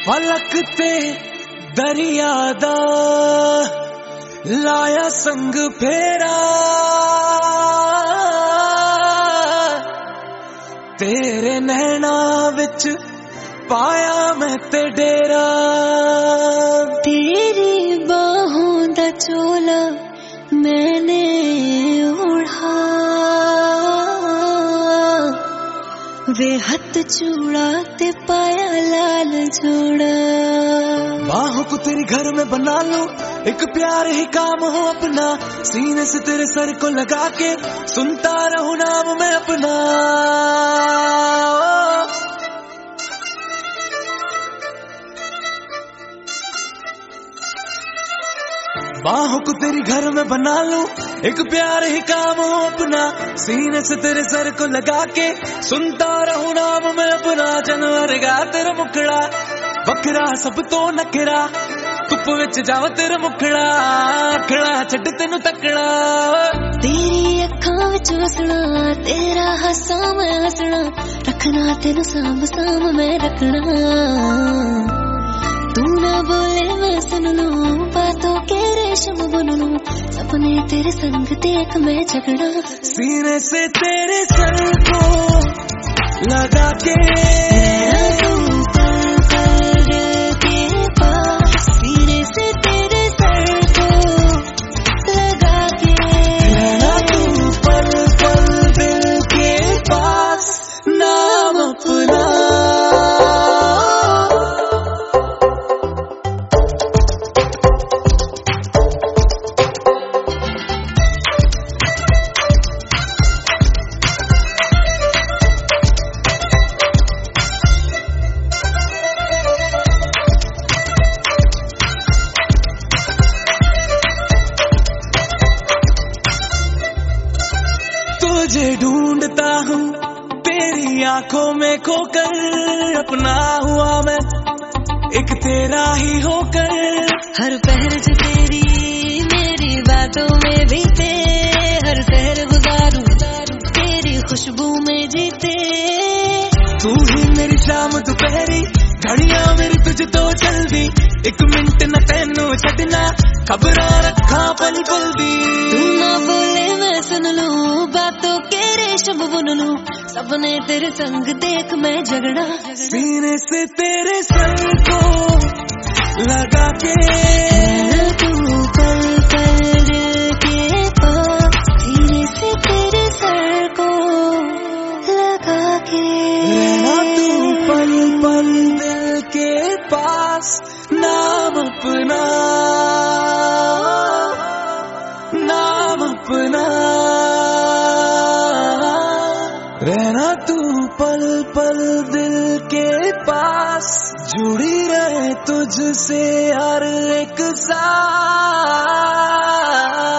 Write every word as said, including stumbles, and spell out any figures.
पलक ते दरिया दा लाया संग फेरा, तेरे नैना विच पाया मैं ते डेरा। तेरी बाहों दा चोला मैंने ओढ़ा, वे हथ चूड़ा ते पाया लाल जोड़ा। बाहों को तेरी घर में बना लूं, एक प्यार ही काम हो अपना, सीने से तेरे सर को लगा के सुनता रहूं नाम मैं अपना। बाहों को तेरी घर में बना लूं, एक प्यार ही काम हो अपना, सीने से तेरे सर को लगा के सुनता रहूं नाम मैं अपना। जानवर गा तेरा मुखड़ा बकरा सब तो नखरा, धुप विच जाव तेरा मुखड़ा खड़ा छड्ड तेनू तकड़ा। तेरी अखां विच वसना, तेरा हसा मैं हसना, रखना तेनू सांभ सांभ मैं रखना। तू ना बोले मैं सुन लूं, बातों के रेशम बुन लूं, सपने तेरे संग देख मैं झगड़ा। सीने से तेरे सर को लगा के तुझे ढूंढता हूँ तेरी आंखों में खोकर, अपना हुआ मैं एक तेरा ही होकर। हर पहर जो तेरी मेरी बातों में बीते, हर शहर गुजारूं तेरी खुशबू में जीते। तू ही मेरी शाम दोपहरी, घड़ियां मेरी तुझ तो चलदी, एक मिनट न तेनू छड्डना, खबरां रखा पल पल दी। तू ना बोले मैं सुन लूं, बातों के रेशम बुन लूं, सपने तेरे संग देख मैं झगड़ा। सीने से तेरे सर को लगा के तू पल पल दिल के पास, सीने से तेरे सर को लगा के रहना तू पल पल दिल के पास, नाम अपना नाम अपना। रहना तू पल पल दिल के पास, जुड़ी रहे तुझसे हर एक सांस।